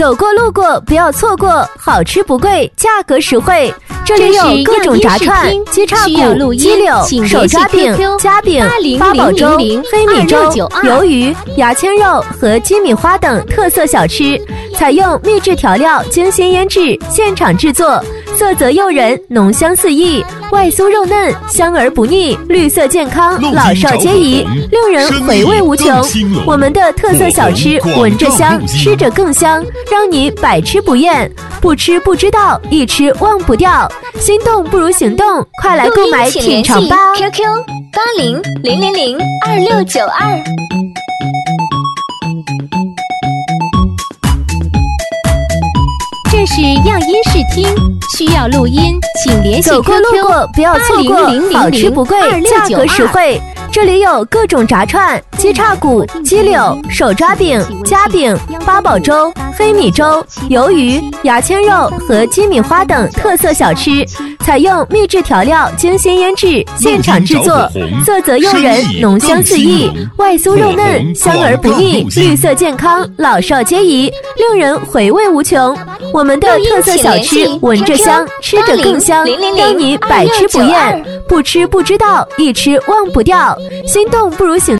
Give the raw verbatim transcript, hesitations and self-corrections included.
走过路过不要错过，好吃不贵，价格实惠。这里有各种炸串、鸡叉骨、鸡柳、手抓饼、夹饼、八宝粥、黑米粥、鱿鱼、牙签肉和鸡米花等特色小吃，采用秘制调料精心腌制，现场制作，色泽诱人，浓香四溢，外酥肉嫩，香而不腻，绿色健康，老少皆宜，令人回味无穷。我们的特色小吃闻着香，吃着更香，让你百吃不厌，不吃不知道，一吃忘不掉。心动不如行动，快来购买品尝吧 ！Q Q 八零零零零二六九二。 这是样音视听，需要录音，请联系 Q Q 走过路过不要错过，好吃不贵，价格实惠。这里有各种炸串、鸡叉骨、鸡柳、手抓饼、夹饼、八宝粥、黑米粥、鱿鱼、牙签肉和鸡米花等特色小吃，采用秘制调料精心腌制，现场制作，色泽诱人，浓香四溢，外酥肉嫩，香而不腻，绿色健康，老少皆宜，令人回味无穷。我们的特色小吃闻着香，吃着更香，让你百吃不厌，不吃不知道，一吃忘不掉。心动不如行